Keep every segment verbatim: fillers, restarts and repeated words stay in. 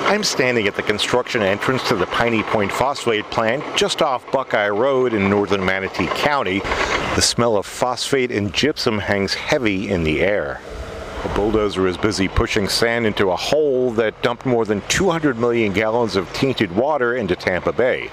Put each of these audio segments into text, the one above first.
I'm standing at the construction entrance to the Piney Point Phosphate Plant just off Buckeye Road in northern Manatee County. The smell of phosphate and gypsum hangs heavy in the air. A bulldozer is busy pushing sand into a hole that dumped more than two hundred million gallons of tainted water into Tampa Bay.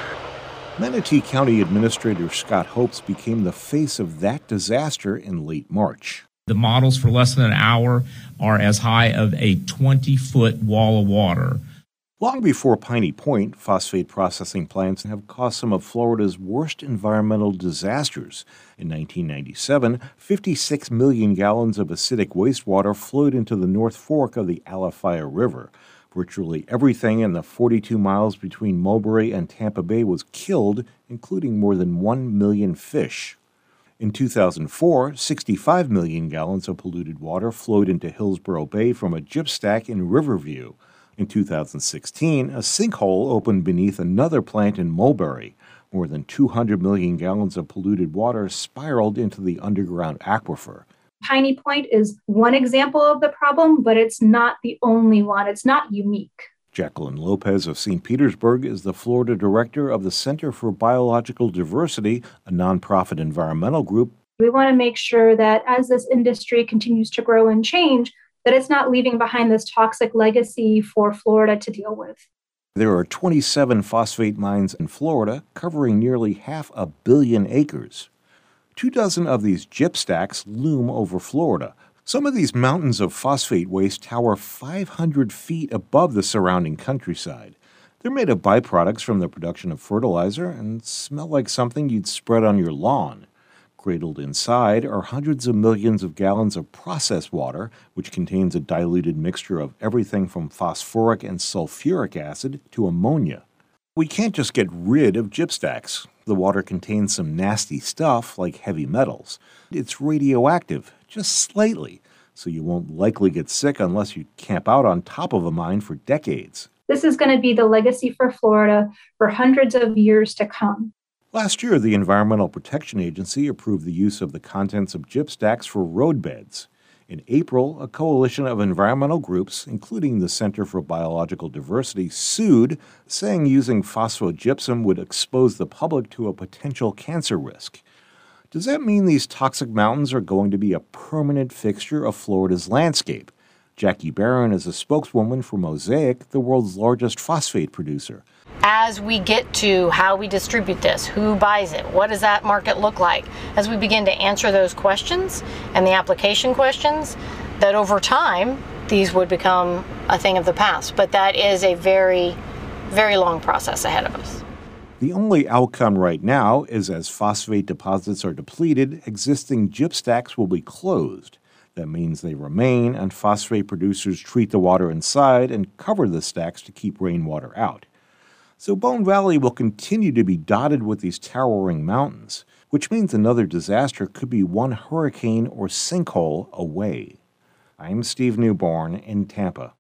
Manatee County Administrator Scott Hopes became the face of that disaster in late March. The models for less than an hour are as high of a twenty-foot wall of water. Long before Piney Point, phosphate processing plants have caused some of Florida's worst environmental disasters. In nineteen ninety-seven, fifty-six million gallons of acidic wastewater flowed into the North Fork of the Alafaya River. Virtually everything in the forty-two miles between Mulberry and Tampa Bay was killed, including more than one million fish. In two thousand four, sixty-five million gallons of polluted water flowed into Hillsborough Bay from a gypstack in Riverview. In two thousand sixteen, a sinkhole opened beneath another plant in Mulberry. More than two hundred million gallons of polluted water spiraled into the underground aquifer. Piney Point is one example of the problem, but it's not the only one. It's not unique. Jacqueline Lopez of Saint Petersburg is the Florida director of the Center for Biological Diversity, a nonprofit environmental group. We want to make sure that as this industry continues to grow and change, that it's not leaving behind this toxic legacy for Florida to deal with. There are twenty-seven phosphate mines in Florida, covering nearly half a billion acres. Two dozen of these gypstacks loom over Florida. Some of these mountains of phosphate waste tower five hundred feet above the surrounding countryside. They're made of byproducts from the production of fertilizer and smell like something you'd spread on your lawn. Cradled inside are hundreds of millions of gallons of processed water, which contains a diluted mixture of everything from phosphoric and sulfuric acid to ammonia. We can't just get rid of gypstacks. The water contains some nasty stuff like heavy metals. It's radioactive, just slightly, so you won't likely get sick unless you camp out on top of a mine for decades. This is going to be the legacy for Florida for hundreds of years to come. Last year, the Environmental Protection Agency approved the use of the contents of gypstacks for roadbeds. In April, a coalition of environmental groups, including the Center for Biological Diversity, sued, saying using phosphogypsum would expose the public to a potential cancer risk. Does that mean these toxic mountains are going to be a permanent fixture of Florida's landscape? Jackie Barron is a spokeswoman for Mosaic, the world's largest phosphate producer. As we get to how we distribute this, who buys it, what does that market look like, as we begin to answer those questions and the application questions, that over time these would become a thing of the past. But that is a very, very long process ahead of us. The only outcome right now is as phosphate deposits are depleted, existing gypstacks will be closed. That means they remain, and phosphate producers treat the water inside and cover the stacks to keep rainwater out. So Bone Valley will continue to be dotted with these towering mountains, which means another disaster could be one hurricane or sinkhole away. I'm Steve Newborn in Tampa.